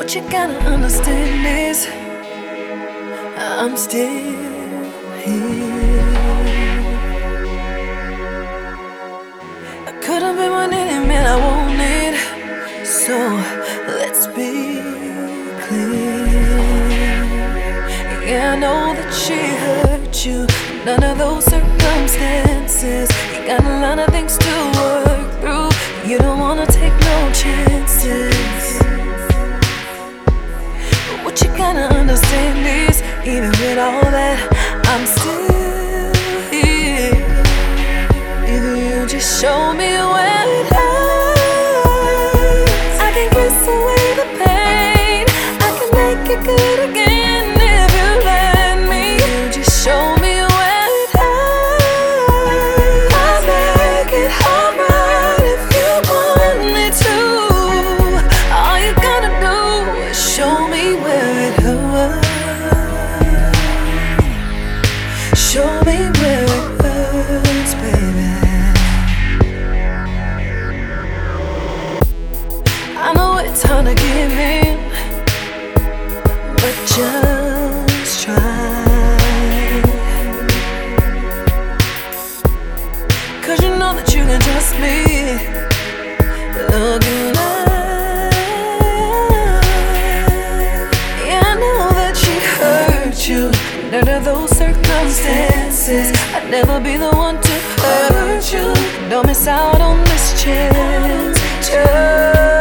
What you gotta understand is I'm still here. I could've been one any man I wanted, so let's be clear. Yeah, I know that she hurt you. None of those circumstances. You got a lot of things to work through. You don't wanna take no chances. But what you gotta understand is, even with all that, I'm still here. Either you just show me where it hurts, I can kiss away the pain, I can make it good again if you let me. You just show me where it hurts, I'll make it alright if you want me to. All you gotta do is show me where it hurts. Show me where it hurts, baby. I know it's hard to give in, but just try. 'Cause you know that you can trust me. Look in the yeah, I know that she hurt you. None of those circumstances, I'd never be the one to hurt you. Don't miss out on this chance.